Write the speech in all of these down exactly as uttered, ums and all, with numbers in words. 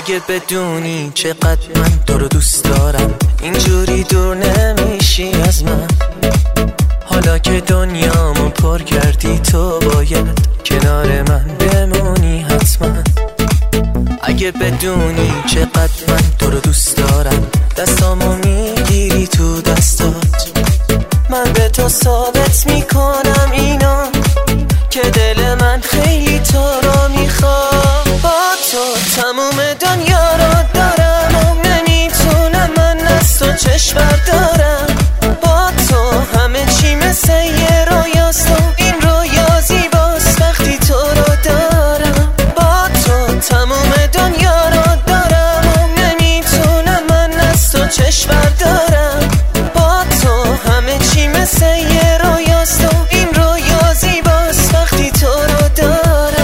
اگه بدونی چقدر من تو رو دوست دارم، اینجوری دور نمیشی از من. حالا که دنیامو پر کردی تو باید کنار من بمونی حتما. اگه بدونی چقدر من تو رو دوست دارم، دستامو میگیری تو دستات، من به تو ثابت میکنم اینا که دل من خیلی تو رو میخواد. با تو تموم دنیا رو دارم و نمیتونم من از تو چشم بردارم. با تو همه چی مثل یه رویاست و این رویا زیباست وقتی تو رو دارم. با تو تموم دنیا رو دارم و نمیتونم من از تو چشم بردارم. با تو همه چی مثل یه رویاست و این رویا زیباست وقتی تو رو دارم.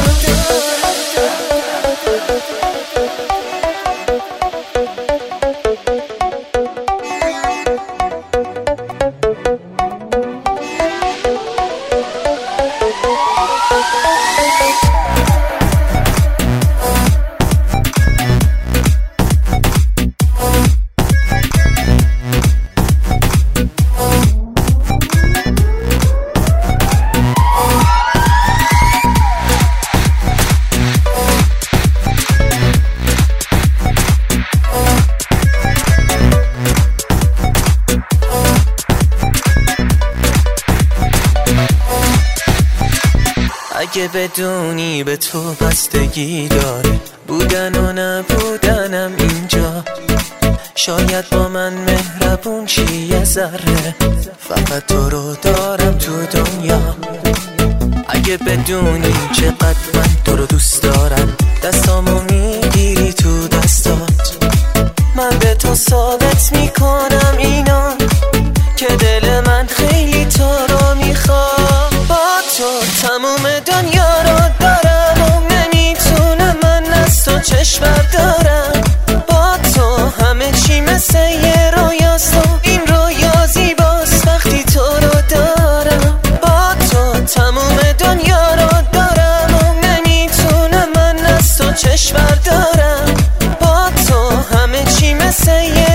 اگه بدونی به تو بستگی داره بودن و نبودنم اینجا، شاید با من مهربون چی یه ذره، فقط تو رو دارم تو دنیا. اگه بدونی چقدر من تو رو دوست دارم، دستامو میگیری تو دستات، من به تو ثابت میکنم اینا که دل من خیلی تو رو میخواد. با تو تموم دنیا رو دارم و نمیتونم من از تو چشم بردارم. با تو همه چی مثل یه رویاست و این رویا زیباست وقتی تو رو دارم. با تو تموم دنیا رو دارم و نمیتونم من از تو چشم بردارم. با تو همه چی مثل یه